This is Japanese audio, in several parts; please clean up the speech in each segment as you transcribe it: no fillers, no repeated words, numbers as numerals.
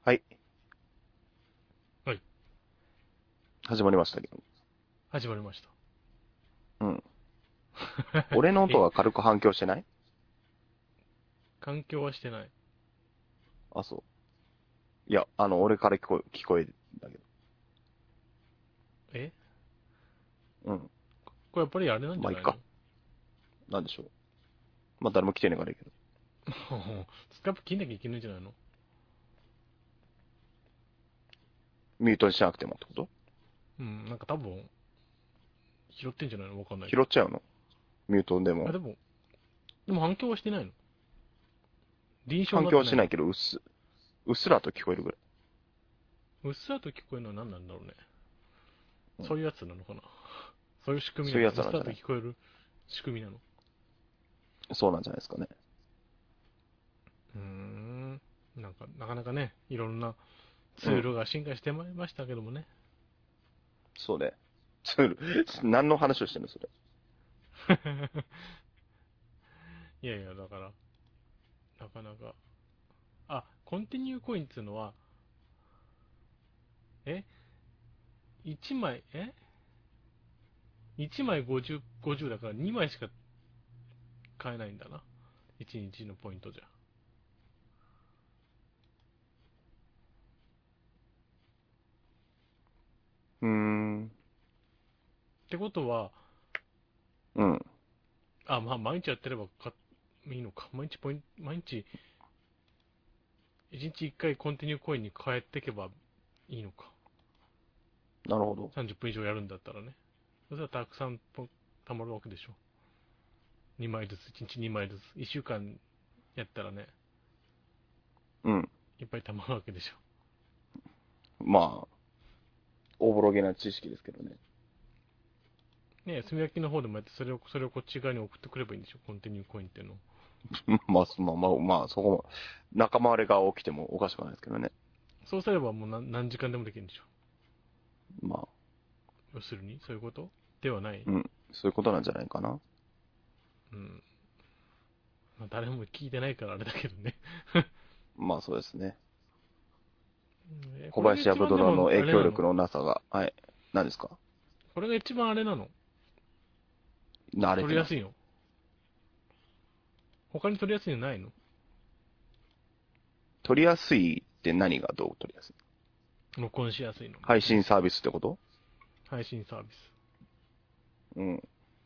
はい。 はい。 始まりましたけど。 始まりましうん。 た。 俺の音え、 が軽く反響してない？ 環境はしてない。 あ、そう。いや、俺から聞こえるんだけえど。うん。 これやっぱりあれなんじゃないの？ まあ、いっか。なんでしょう。まあ、誰も来てねえからいいけど。 スカイプ切んなきゃいけないんじゃないの？ ミュートにしなくてもってこと？ うん、なんか多分、拾ってんじゃないの？わかんないけど。 拾っちゃうの？ミュートであ、 も。 でも反響はしてないの？臨床に反なってないの？ 響はしないけど、うっすらと聞こえるぐらい。 うっすらと聞こえるのは何なんだろうね。 うん。 そういうやつなのかな？そういう仕組みそういうなの？うっすらやつなんじゃない？ と聞こえる仕組みなの？ そうなんじゃないですかね。 なんか、なかなかね、いろんなツうん。 ールが進化してまいりましたけどもね。 そうね。ツール。何の話をしてんのそれ。 いやいや、だから、なかなか。あ、コンティニューコインっていうのは、え ?1 枚、1枚50だから2枚しか買えないんだな。1日のポイントじゃ。っうーん。 てことは、 うん。 まあ、毎日やってればいいのか。毎日、1日1回コンティニューコインに変えていけばいいのか。 なるほど。 30分以上やるんだったらね。そしたらたくさん貯まるわけでしょ。2枚ずつ、1日2枚ずつ。1週間やったらね、 うん。 いっぱい貯まるわけでしょ。 まあ、おぼろげな知識ですけどね。 ね、炭焼きの方でもやって、それをこっち側に送ってくればいいんでしょ。コンティニューコインっていうのを。 まあ、そこも、仲間割れが起きてもおかしくないですけどね。 そうすればもう何時間でもできるんでしょ。 まあ、 要するに、そういうことではない。 うん。そういうことなんじゃないかな。 うん。まあ、誰も聞いてないからあれだけどね。 まあ、そうですね。小これが林一番でも、 役殿の影あれなの？ 響力のなさが、はい。何ですか？ これが一番あれなの？ 慣れてますよ。 取りやすいの？他に取りやすいのないの？ 取りやすいって何がどう取りやすい？ 録音しやすいの。 配信サービスってこと？ 配信サービス。 うん。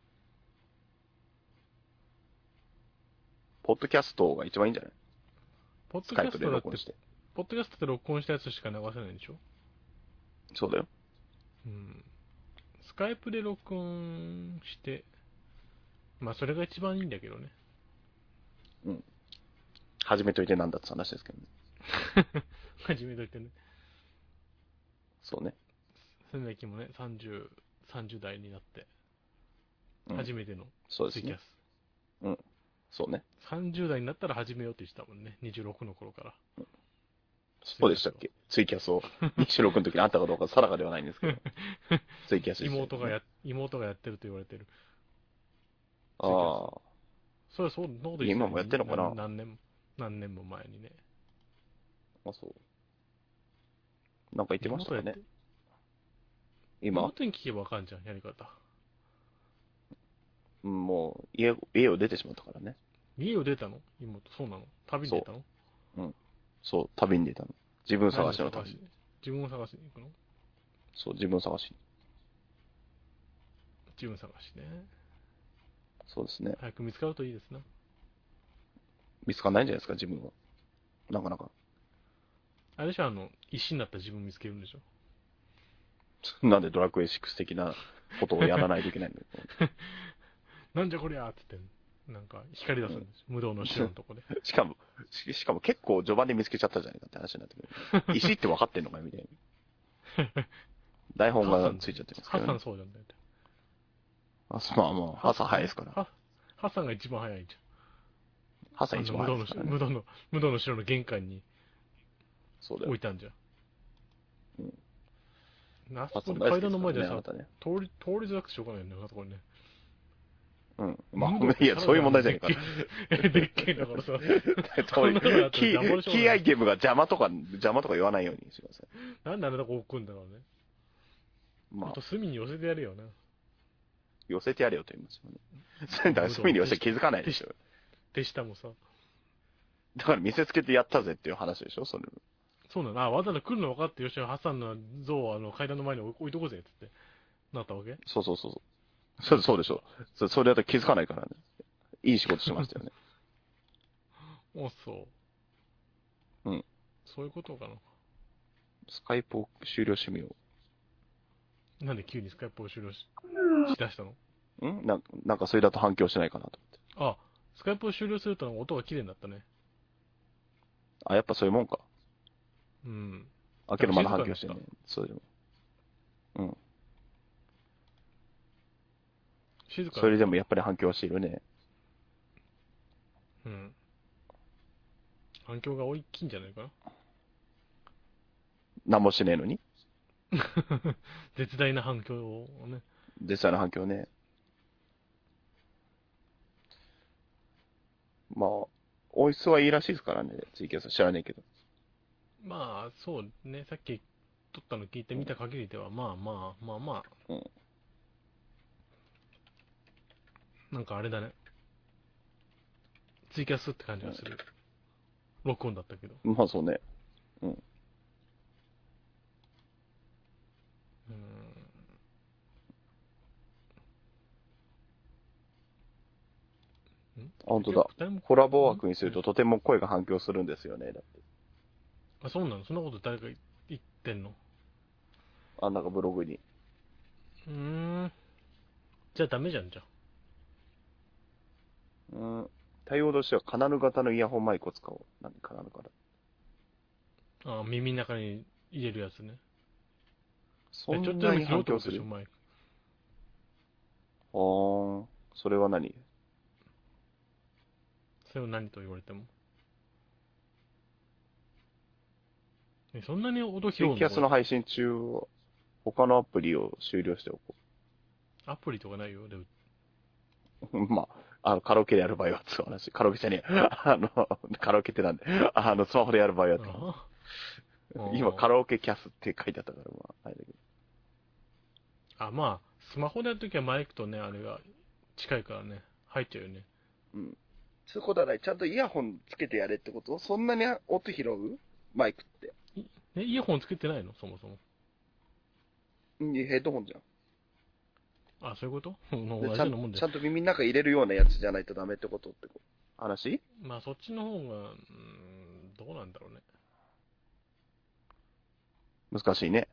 ポッドキャストが一番いいんじゃない？ ポッドキスカイプャストだって、 で録音して。 ポッドキャストで録音したやつしか流せないんでしょ？ そうだよ。 うん。スカイプで録音して、まあそれが一番いいんだけどね。 うん。始めといてなんだって話ですけどね。 始めといてね。 そうね。 仙台木もね、30代になって、 うん。 初めてのそうですね。 ツイキャス。 うん。そうね。 30代になったら始めようって言ってたもんね。26の頃から。ツイキャスを。 そうでしたっけ？ツイキャスを26の時にあったかどうか定かではないんですけど。ツイキャス自体ね。 妹がやってると言われてるツイキャス。 ああ。 そんなこと言ってたよ。 今もやってんのかな？ 何年も前にね。 あ、そう。なんか言ってましたかね。今、 妹に聞けばわかんじゃん、やり方。 うん、もう家を出てしまったからね。 家を出たの妹、そうなの？旅に出そたの？ う。うん。そう、旅に出たの。自分探しの旅。 何を探し、自分を探しに行くの？ そう、自分探し。 自分探しね。 そうですね。 早く見つかるといいですな。 見つかんないんじゃないですか、自分は。なかなか。 あれでしょ、石になった自分見つけるんでしょ。 なんでドラクエ6的なことをやらないといけないんだよ。 なんじゃこりゃーって言って、なんか光出すんですよ。無道の城のとこで。 しかも結構序盤で見つけちゃったじゃないかって話になってくる。石って分かってんのかよみたいな。台本がついちゃってますけどね。 ハッサンそうじゃんだよ。 まあまあ、朝早いですから。 ハッサンが一番早いじゃん。 朝一番早いですからね。 無道の城の玄関にそうだよ。 置いたんじゃん。 うん。 あそこハッサンで階段の大好きですからね、あ前でさ、 なたね。 通りづらくてしょうがないよね、あそこにね。 うん。まムードっあ、いや、そういう問題じゃねえか。 でっけえだからさ。 そういうこんなのだったキら邪魔でしょうがないーアイテムが邪魔とか言わないようにしてください。 なんであれだけ置くんだろうね。 まああと、隅に寄せてやるよな。 寄せてやれよと言いますよね。それだから隅に寄せて気づかないでしょ。 手下もさ。 だから見せつけてやったぜっていう話でしょ、それ。 そうなの。あ、わざわざ来るの分かって、よし、ハッサンの像を階段の前に置いとこうぜ、つって。なったわけ。 そうそうそうそう。そうでしょ。それだと気づかないからね。いい仕事しましたよね。 お、そう。 うん。 そういうことかな。 スカイプを終了してみよなんで急にスカイプを終了しだしたの？ う。なんかそれだと反響しないかなと思って。 あ、スカイプを終了すると音が綺麗になったね。 あ、やっぱそういうもんか。 うん。 あ、けどまだ反響してんね。そうでも。うん。 静かそれでもやっぱり反響しているね。 うん。反響が大きいんじゃないかな。 何もしねえのに。 絶大な反響をね。 実際の反響ね。まあ、音質はいいらしいですからね、ツイキャス知らねえけど。 まあ、そうね。さっき撮ったの聞いてみた限りでは、まあまあ、まあまあ、 うん。 なんかあれだね。ツイキャスって感じがする。録音だったけど。 まあそうね。うん。 うーん。 あ、本当だ。コラボ枠にするととても声が反響するんですよね、だって。 あ、そうなの？そんなこと誰か言ってんの？ あ、なんかブログに。 じゃあダメじゃん、じゃうん。対応としてはカナル型のイヤホンマイクを使おう。何カナル型。 あ。あ、耳の中に入れるやつね。 そんちょっとでなにも拾うってこ反響する？ とでしょ、マイク。 あー、それは何？ それを何と言われても。そんなに音拾うの？ ツイキャスの配信中は、他のアプリを終了しておこアプリとかないよ。でもう。まあ、カラオケでやる場合はって話。カラオケじゃねえ。カラオケってなんで、スマホでやる場合はって話。今、カラオケキャスって書いてあったから、まあ、あれだけど。 あ、まあ、スマホでやるときはマイクとね、あれが近いからね、入っちゃうよね。 うん。そういうことはない。ちゃんとイヤホンつけてやれってこと？そんなに音拾う？マイクって。 イヤホンつけてないのそもそも。 ヘッドホンじゃん。 あ、そういうことで同じようなもんで。 ちゃんと耳の中入れるようなやつじゃないとダメってことって話？ まあ、そっちの方が、どうなんだろうね。 難しいね。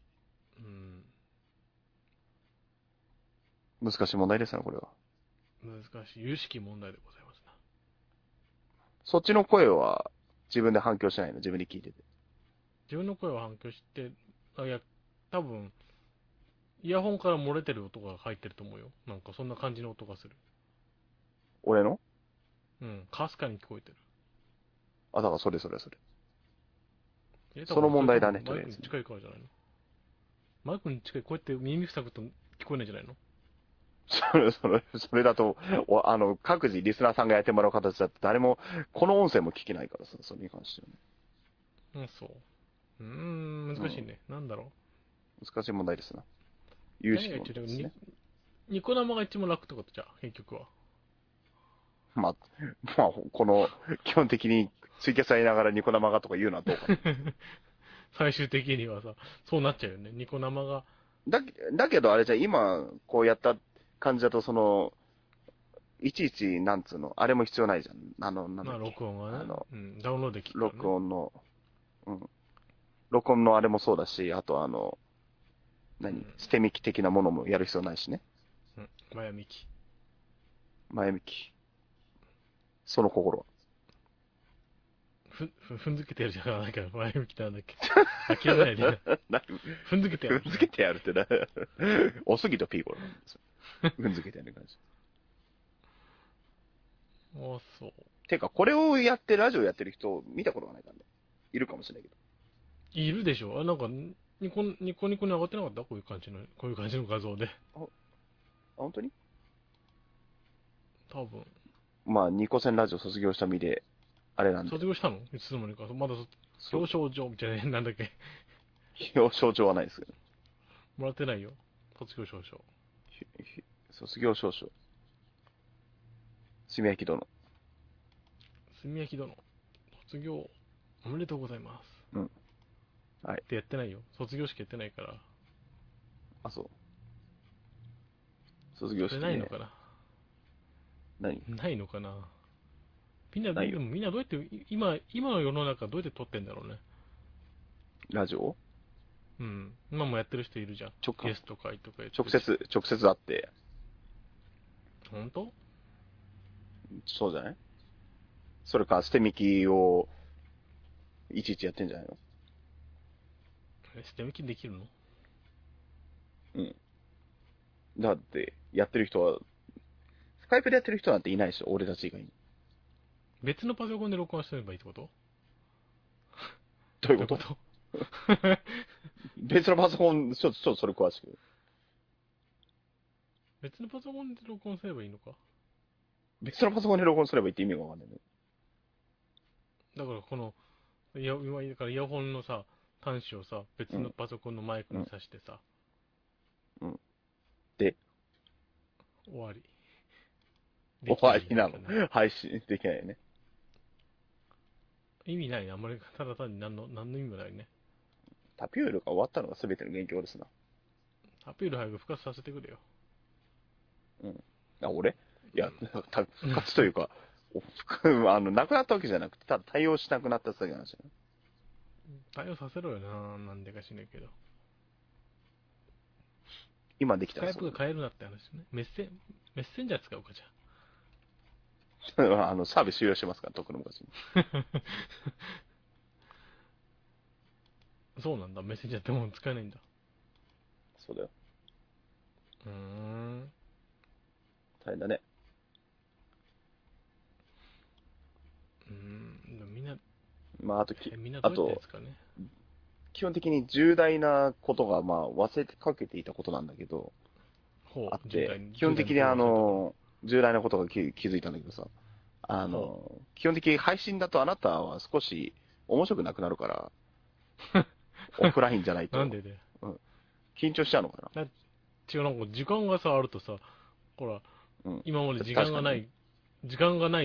難しい問題ですね、これは。 難しい。有識問題でございますな。 そっちの声は自分で反響しないの？自分で聞いてて。 自分の声は反響して、いや、多分、イヤホンから漏れてる音が入ってると思うよ。なんかそんな感じの音がする。 俺の？ かすかに聞こえてる。 あ、だからそれ。その問題だね、とマイクにりあえず。 近いからじゃないの？マイクに近い、こうやって耳塞ぐと聞こえないんじゃないの？ それだと、各自リスナーさんがやってもらう形だと誰も、この音声も聞けないからさ、それに関してはね。 そう。難しいね。なんだろう。 難しい問題ですな。有識問題ですね。 ニコ生が一番楽ってことじゃ、結局は。 まあ、この、基本的にツイキャスやりながらニコ生がとか言うのはどうかな。 最終的にはさ、そうなっちゃうよね。ニコ生が。 だけどあれじゃん、今、こうやった感じだと、いちいち、なんつうの、あれも必要ないじゃん。なんだっけ。 録音がね。ダウンロードできる、 ね。録音のあれもそうだし、あと捨てみき的なものもやる必要ないしね。 前向き。 前向き。その心は。 踏んづけてやるじゃないから、前向きなんだっけ。諦めないで。踏んづけてやる。 踏んづけてやるってな。おすぎとピーコなんですよ。踏んづけてやる感じ。 あ、そう。 てか、これをやってラジオやってる人見たことがないからね。いるかもしれないけど。 いるでしょ？なんか、ニコニコに上がってなかった？こういう感じの画像で。 本当に？ 多分。 まあ、ニコセンラジオ卒業した身で、あれなんで。 卒業したのいつの間にか。まだ表彰状みたいな、なんだっけ。 表彰状はないですけど。 もらってないよ。卒業証書。 卒業証書。炭焼き殿。 炭焼き殿。卒業、おめでとうございます。 うん。はい。 ってやってないよ。卒業式やってないから。 あ、そう。卒業式、ね。 ないのかな。 何ないのかな。みんな、 ないよでもみんなどうやって、今の世の中どうやって撮ってんだろうね。 ラジオうん。今もやってる人いるじゃん。ゲスト会とかやってるし直接会って。 本当？ そうじゃない？それか、捨てみきを、いちいちやってんじゃないの？ 捨てみきできるの？ うん。だって、やってる人は、スカイプでやってる人なんていないでしょ、俺たち以外に。 別のパソコンで録音してればいいってこと？ どういうこと別のパソコン、ちょっとそれ詳しく。 別のパソコンで録音すればいいのか？ 別のパソコンで録音すればいいって意味がわかんないね。 だからこの、今だからイヤホンのさ、端子をさ、別のパソコンのマイクに挿してさ、 うん。で、 終わり。 終わりなの。配信できないよね。 意味ないね。あんまり、ただ単に何の意味もないね。 タピュールが終わったのが全ての元凶ですな。 タピール早く復活させてくれよ。 うん。あ、俺いや、復活というか、亡くなったわけじゃなくて、ただ対応しなくなっただけなんですよね。 対応させろよな。なんでか知んないけど。 今できスカイたらそう。 プが変えるなって話ね。メッセンジャー使うかじゃサービス終了してますから、とっくの昔に。 そうなんだ。メッセンジャーってもう使えないんだ。 そうだよ。大変だね。 でもみんな、 まあ、あと、 みんなどうやってですかね。 基本的に重大なことが、まあ、忘れてかけていたことなんだけど、あって、基本的に重大なことが気づいたんだけどさ、基本的に配信だとあなたは少し面白くなくなるから、オフラインじゃないと。 なんでで、 うん、緊張しちゃうのかな。 違う、なんか時間がさ、あるとさ、ほら、 うん、 今まで時間がない、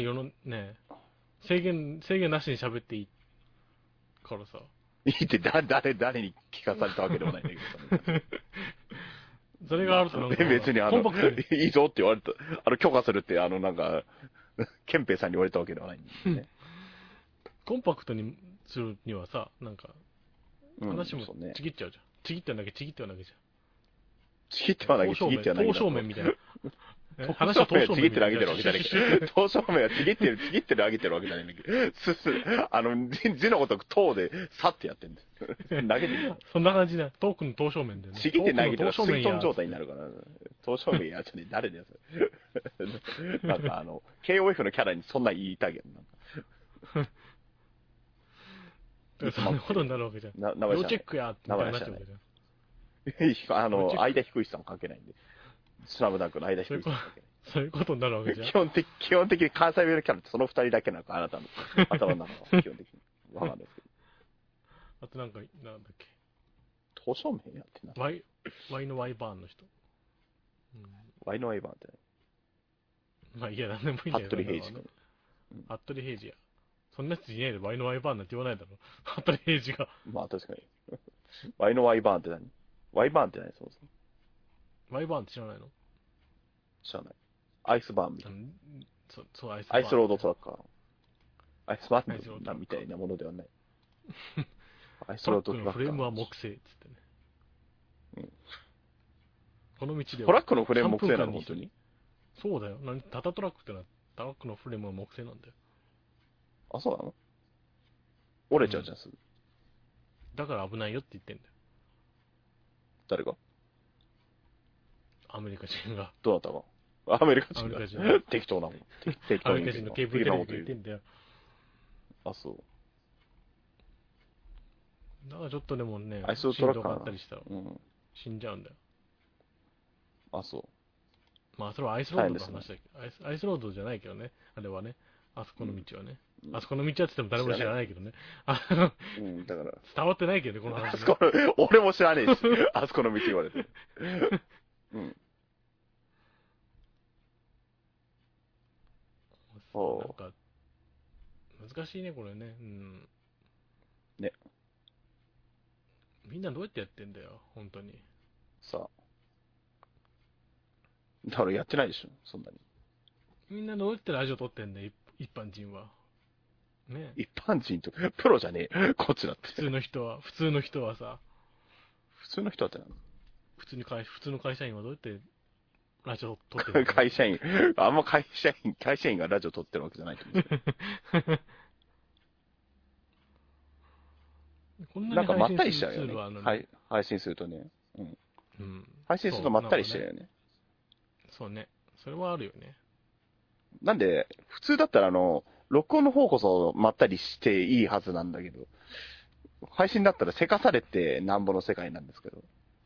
世の、ね、制限なしに喋っていいからさ。 いいって誰に聞かされたわけでもないんだけどさ。 それがあるとなんか、 別にコンパクトに。 いいぞって言われた、許可するって、なんか、ケンペイさんに言われたわけではないんでね。 コンパクトにするにはさ、なんか、話もそうねちぎっちゃうじゃん。ちぎってはなきゃちぎってはなきゃじちぎってはなきゃちぎってはなきゃ。 刀正面みたいな。 話は刀正面ちぎってるあげてるわけじゃないけど、刀正面はちぎってるあげてるわけじゃないんだけど、字のごとく刀で、さってやってんだよ。投げてる。 そんな感じだ。トークの刀正面でね。 ちぎって投げてる。 刀正面水遁状態になるから、刀正面やつに誰だよ、それ。なんかKOF のキャラにそんな言いたいけど、 そんなことになるわけじゃん。要チェックやってなっちゃうわけじゃん。 間低い人も関係ないんで。スラムダンクの間低い人も関係ない。 そういうことになるわけじゃん。 基本的に関西弁のキャラってその二人だけなんか、あなたの頭の中は基本的に。わかんないですけど。 あとなんか、なんだっけ。 刀正面やってな。 ワイのワイバーンの人。 ワイのワイバーンってね。 まあいいや、なんでもいいんだよ。 服部平次君。 服部平次や。そんなやついないで、ワイのワイバーンなんて言わないだろ。服部平次が。 まあ確かに。ワイのワイバーンって何？ワイバーンって何？そうそう。 ワイバーンって知らないの？ 知らない。アイスバーンみたいな。 そう、アイスバーン。アイスロードトラッカー。アイスバーンみたいなものではない。 アイスロードトラッカー。トラックのフレームは木製っつってね。この道では。 トラックのフレーム木製なの本当に？ そうだよ。タタトラックってのはトラックのフレームは木製なんだよ。 あ、そうなの？折れちゃうじゃん、すぐ。 だから危ないよって言ってんだよ。 誰が？ アメリカ人が。 どうなったか？アメリカ人が適当なもん。 アメリカ人のケーブルテレビで言ってんだよ。 あ、そう。 だからちょっとでもね、 アイストラッカーったりしたら、死んじゃうんだよ。 あ、そまあ、それはアイスロードの話だけど、アイスロードじゃないけどね、あれはね、あそこの道はね。あそこの道はって言っても誰も知らないけどね。 だから。 伝わってないけどね、この話、ね。 あそこの、俺も知らねえし、あそこの道言われて。 なんか、難しいね、これね。 ね。 みんなどうやってやってんだよ、本当に。 さあ。だからやってないでしょ、そんなに。 みんなどうやってラジオ撮ってんだよ、一般人は。ね。 一般人と、プロじゃねえ。こっちだって。 普通の人はさ、 普通の人だってな。 普通の会社員はどうやってラジオ撮ってるの会社員、あんま会社員がラジオ撮ってるわけじゃないと思う。 こんなになんかまったり配信するツしちゃうよね。 ールはあるのに。 配信するとね。 うん。 配信するとまったりしてるよね。 そうね。それはあるよね。 なんで、普通だったら録音の方こそまったりしていいはずなんだけど、配信だったらせかされてなんぼの世界なんですけど。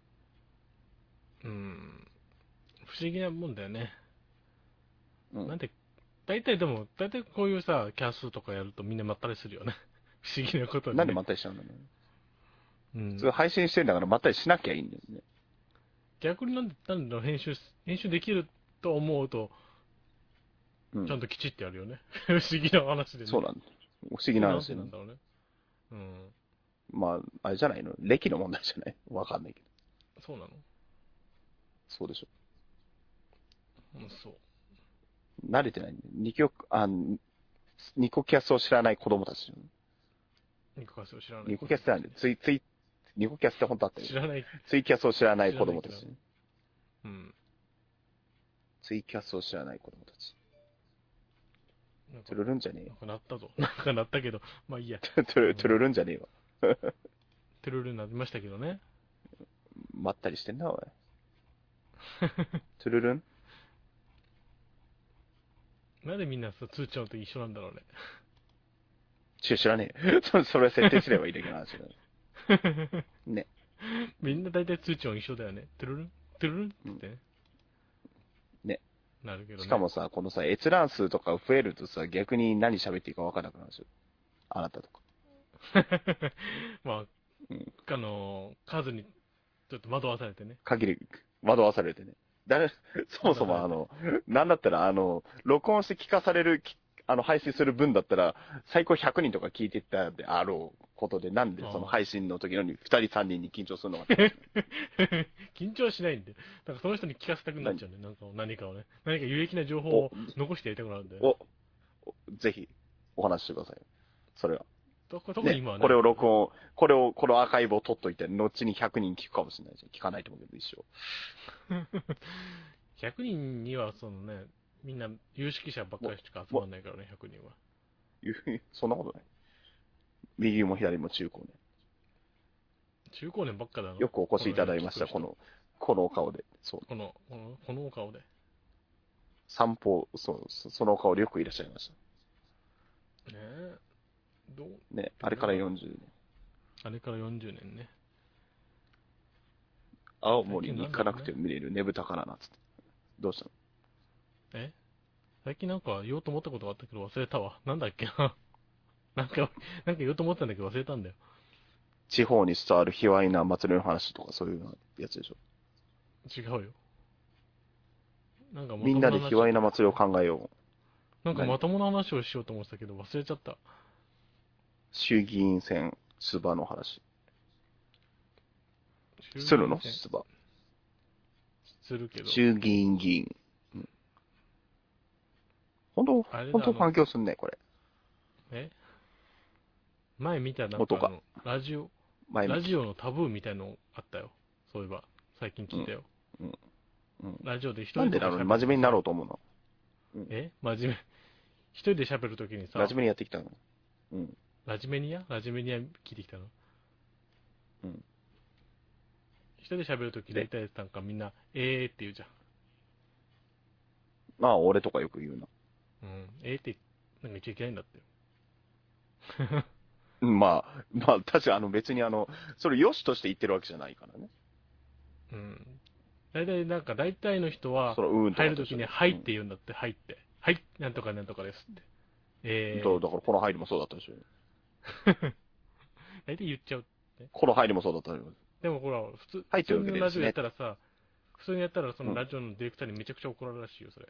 不思議なもんだよね。 なんで、大体こういうさ、キャスとかやるとみんなまったりするよね。不思議なことに、ね。 なんでまったりしちゃうんだろうね。 普通配信してるんだからまったりしなきゃいいんだよね。 逆になんで編集できると思うと、ちゃんときちってやるよね。不思議な話でね。 そうなんだ。不思議な話、 なんだろうね。 まあ、あれじゃないの歴の問題じゃないわかんないけど。 そうなの？ そうでしょ。 そう。 慣れてないんで。ニコキャスを知らない子供たち。 ニコキャスを知らない。 ニコキャスってなんで、ニコキャスって本当あったよ。 知らない。 ツイキャスを知らない子供たち。ツイキャスを知らない子供たち。トゥルルンじゃねえよ。 なんかなったけど、まあいいや。 トゥルルンじゃねえわ。 トゥルルになりましたけどね。 まったりしてんな、おい。トゥルルンなんでみんな通知音と一緒なんだろうね。 知らねえ。それは設定すればいいだけの話だ。ね。 みんな大体通知音一緒だよね。トゥルルントゥルルンって言ってね。 ね。 なるけどね。 しかもさ、このさ、閲覧数とか増えるとさ、逆に何喋っていいか分からなくなるんですよ。あなたとか。 まあ、数にちょっと惑わされてね。 惑わされてね。そもそもなんだったら録音して聞かされる、配信する分だったら、最高100人とか聞いてたであろうことで、なんでその配信の時のに2人3人に緊張するのか緊張しないんで。なんかその人に聞かせたくなっちゃうね。何かをね。何か有益な情報を残してやりたくなるんだよ。 ぜひ、お話ししてください。それは。 特に今はね。 これを録音、このアーカイブを取っといて、後に100人聞くかもしれないじゃん。聞かないと思うけど、一生。 100人には、みんな有識者ばっかりしか集まんないからね、100人は。 そんなことない。右も左も中高年。 中高年ばっかだな。 よくお越しいただきました、このお顔で。そう。 このお顔で。 散歩、そのお顔でよくいらっしゃいました。 ねえ。 ね、あれから40年。 あれから40年ね。 青森に行かなくても見れるねぶたからな、つって。どうしたの？ 最近なんか言おうと思ったことがあったけど忘れたわ。なんだっけな。なんか言おうと思ったんだけど忘れたんだよ。 地方に伝わる卑猥な祭りの話とかそういうやつでしょ。 違うよ。 みんなで卑猥な祭りを考えよう。なんかまともな話をしようと思ってたけど忘れちゃった。 衆議院選出馬の話。するの？出馬。 するけど。 衆議院議員。本当反響すんね、これ。 前見たラジオのタブーみたいのあったよ。そういえば、最近聞いたよ。ラジオで一人で。 なんで真面目になろうと思うの？ 真面目。一人で喋るときにさ。 真面目にやってきたの？ ラジメニア聞いてきたの？一人で喋るとき大体なんかみんな、って言うじゃん。 まあ、俺とかよく言うな。 ってなんか言っちゃいけないんだってよ。 まあ、確か別にそれ良しとして言ってるわけじゃないからね。 大体の人は、 そのうんとか入るときに、はいって言うんだって、はいって。はい、なんとかなんとかですって。 だからこの入りもそうだったでしょ。 大体言っちゃう。 この入りもそうだったでしょ。 でもほら、普入ってるわけ通のラジオやですね。 ったらさ、普通にやったらそのラジオのディレクターにめちゃくちゃ怒られるらしいよ、それ。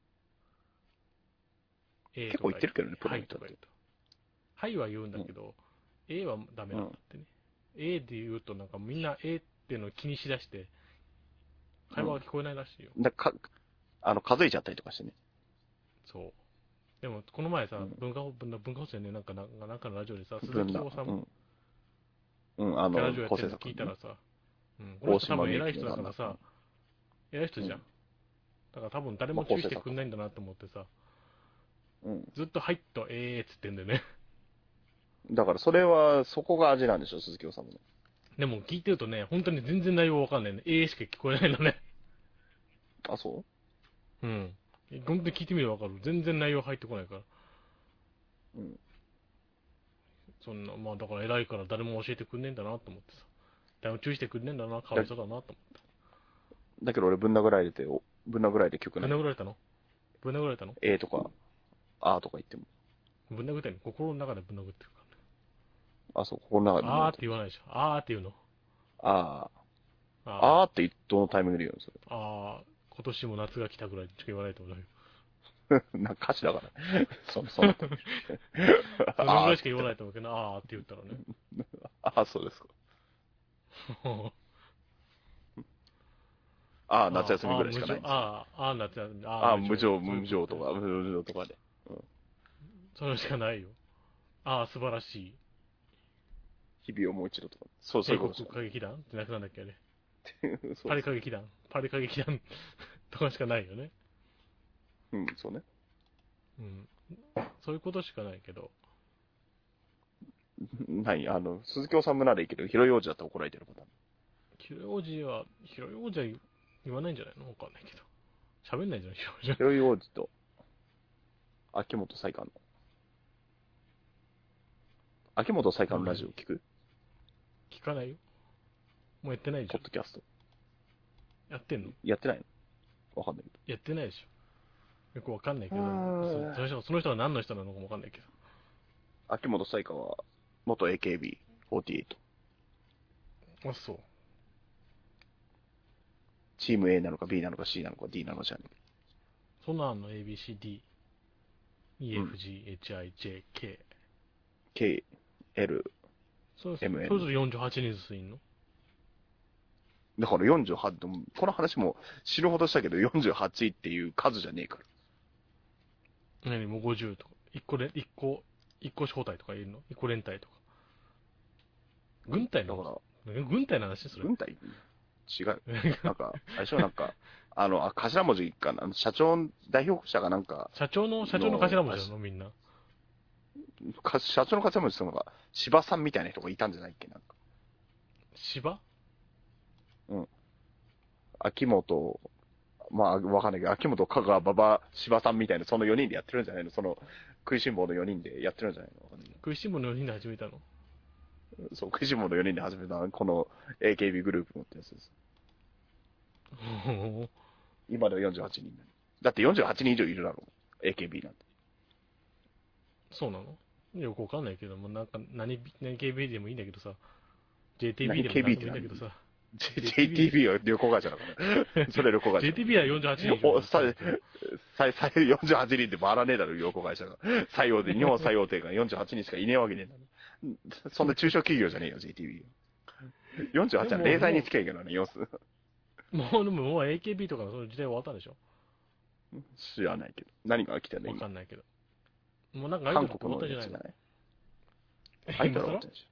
結構言ってるけどね、プロはいの人って。 とか言うと。はいは言うんだけど、A はダメなんだってね。A で言うとなんかみんな A っていうのを気にしだして、会話が聞こえないらしいよ。 数えちゃったりとかしてね。 そう。でも、この前さ、文化放送でね、なんかのラジオでさ、鈴木治ラジオやってるの聞いたらさ、この人多分偉い人だからさ、偉い人じゃん。だから多分誰も注意してくんないんだなと思ってさ、ずっとはいっとっつってんだよね。 だからそこが味なんでしょ、鈴木治の。 でも聞いてるとね、本当に全然内容わかんないね。しか聞こえないのね。 あ、そう？ 本当に聞いてみればわかる。全然内容入ってこないから。そんな、まあだから偉いから誰も教えてくんねえんだなと思ってさ。誰も注意してくんねえんだな、かわいそうだなと思った。 だけど俺ぶん殴られて曲ない。 ぶん殴られたのとか、あーとか言っても。 ぶん殴ってんの心の中でぶん殴ってるからね。 あ、そう、心の中で。 あーって言わないでしょ。あーって言うの。 あーってどのタイミングで言うのそれ。 今年も夏が来たぐらいしか言わないと思うよ。 なんか歌詞だから。そのそのぐらいしか言わないと思うけど、あーって言ったらね。 そうですか。夏休みぐらいしかないんですよ。 夏休み。 無情とかで。 それしかないよ。素晴らしい。 日々をもう一度とか。そういうこと。 帝国歌劇団ってなくなんだっけあれ。パリ歌劇団とかしかないよね。 そうね。 そういうことしかないけど。 鈴木治ならいいけど、広い王子だったら怒られてることある。 広い王子は言わないんじゃないのわかんないけど。喋んないじゃん、広い王子。 広い王子と、秋元才加の。秋元才加のラジオ聞く？ 聞かないよ。もうやってないでしょ。 ポッドキャスト。 やってんの？ やってないの？わかんないけど。 やってないでしょ。よくわかんないけど、その人は何の人なのかもわかんないけど。 秋元才加は、元 AKB48。 そう。 チーム A なのか B なのか C なのか D なのかじゃねえ。 そんなの ABCD、EFGHIJK。そうすると48人ずついんの？ だから48、この話も死ぬほどしたけど48っていう数じゃねえから。 もう50とか。1個招待とかいるの？ 1個連隊とか。軍隊の？ だから、 軍隊の話それ。 軍隊違う。なんか、最初頭文字かな、社長、代表者がなんか。 社長の頭文字なのみんな。 社長の頭文字するのが、芝さんみたいな人がいたんじゃないっけなんか。 芝？ 秋元、わかんないけど、秋元、香川、馬場、芝さんみたいな、その4人でやってるんじゃないの？その、食いしん坊の4人でやってるんじゃないの？わかんない。 食いしん坊の4人で始めたの？ そう、食いしん坊の4人で始めた、この AKB グループのってやつです。今では48人だって48人以上いるだろう。AKB なんて。 そうなの？よくわかんないけども、なんか何 KB でもいいんだけどさ、JTB でもいいんだけどさ。 JTB は旅行会社だから。それ旅行会社。 JTB は48人以上。 48人で回らねえだろ、旅行会社が。日本最大手が48人しかいねえわけねえんだろ。そんな中小企業じゃねえよ、JTB。48は零細につけいけどね、様子。 もう AKB とかのその時代終わったんでしょ？ 知らないけど。何が来てんの？ わかんないけど。もうなんかアイドルって終わったんじゃないの？ アイドル終わったんでしょ？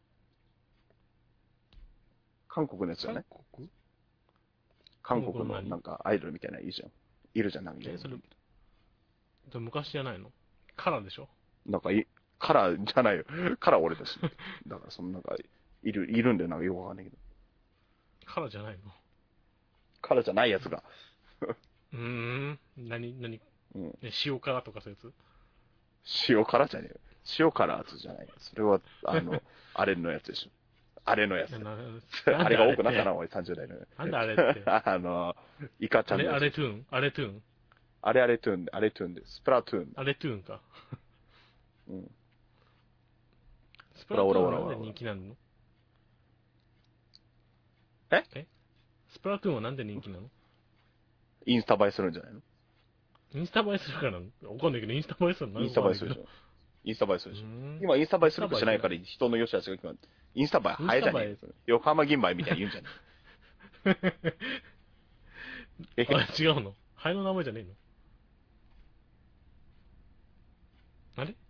韓国のやつじゃない？韓国のなんかアイドルみたいなのいるじゃん。いるじゃん、なんか。 それ昔じゃないの？カラーでしょ？ なんかカラーじゃないよ。カラー俺だし。だからそのなんか、いるんだよ、なんかよくわかんないけど。 カラーじゃないの？ カラーじゃないやつが。 何塩辛とかそういうやつ？ 塩辛じゃねえよ。塩辛じゃないよ。それは、あれのやつでしょ。 あれのやつ。あれが多くなったな、おい、30代の。 なんだあれって。 イカちゃんのやつ。 あれトゥーンあれトゥーンあれトゥーンで、あれトゥーンで、スプラトゥーン。 あれトゥーンか。 うん。 スプラトゥーンはなんで人気なの？スプラトゥーンはなんで人気なの？ インスタ映えするんじゃないの？ インスタ映えするからなの？わかんないけど、インスタ映えするの？ インスタ映えするでしょ。インスタ映えするでしょ。今インスタ映えするかしないから人の良し悪しが決まる。インスタ映え、映えじゃねえ。横浜銀杯みたいに言うんじゃねえ。あ、違うの？ハエの名前じゃねえの？あれ